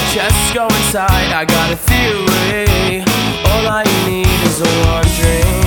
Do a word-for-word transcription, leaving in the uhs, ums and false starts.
Just go inside, I got a theory. All I need is a one drink.